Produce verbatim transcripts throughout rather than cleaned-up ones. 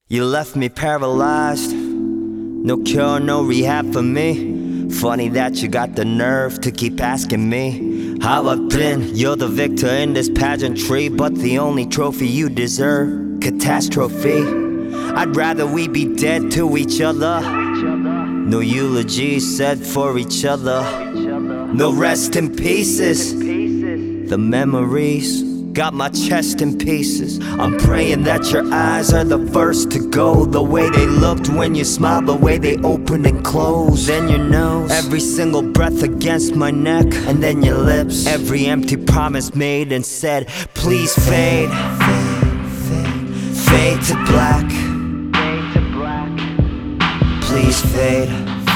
You left me paralyzed, no cure, no rehab for me. Funny that you got the nerve to keep asking me how I've been. You're the victor in this pageantry, but the only trophy you deserve, catastrophe. I'd rather we be dead to each other. No eulogy said for each other. No rest in pieces. The memories got my chest in pieces. I'm praying that your eyes are the first to go. The way they looked when you smiled, the way they opened and closed. Then your nose, every single breath against my neck. And then your lips, every empty promise made and said, please fade. Fade to black. Please fade.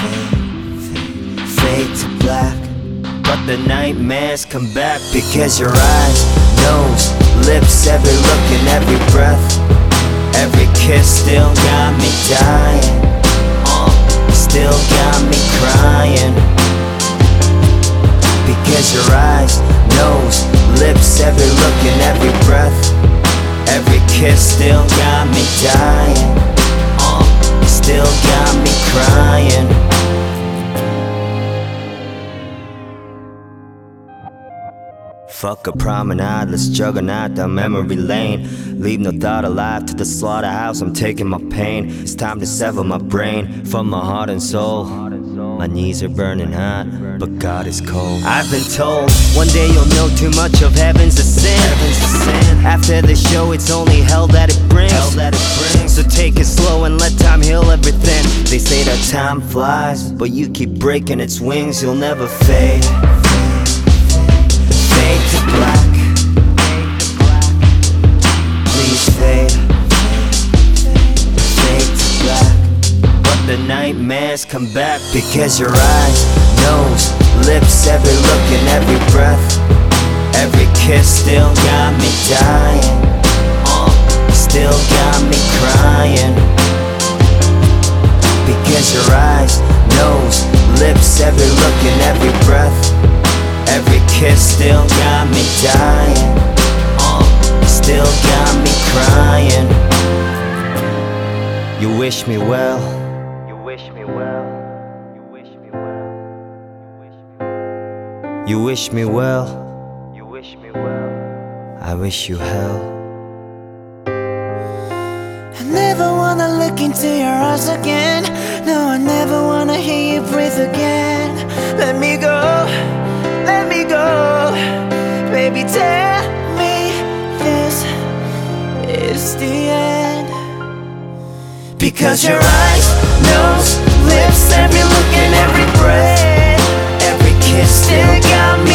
Fade to black. But the nightmares come back because your eyes, nose, lips, every look and every breath, every kiss still got me dying, uh, still got me crying. Because your eyes, nose, lips, every look and every breath, every kiss still got me dying, uh, still got me crying. Fuck a promenade, let's juggernaut down memory lane. Leave no thought alive to the slaughterhouse, I'm taking my pain. It's time to sever my brain from my heart and soul. My knees are burning hot, but God is cold. I've been told, one day you'll know too much of heaven's a sin. After the show, it's only hell that it brings. So take it slow and let time heal everything. They say that time flies, but you keep breaking its wings, you'll never fade. Fade to black. Please fade. Fade to black. But the nightmares come back because your eyes, nose, lips, every look and every breath, every kiss still got me dying, uh, still got me crying. Because your eyes, nose, lips, every look and every breath, every kiss still got me dying, uh, still got me crying. You wish me well. You wish me well. You wish me well. You wish me well. You wish me well. I wish you hell. I never wanna look into your eyes again. No, I never wanna hear you breathe again. Let me go. Let me go, baby, tell me this is the end. Because your eyes, nose, lips, every look and every breath, every kiss still got me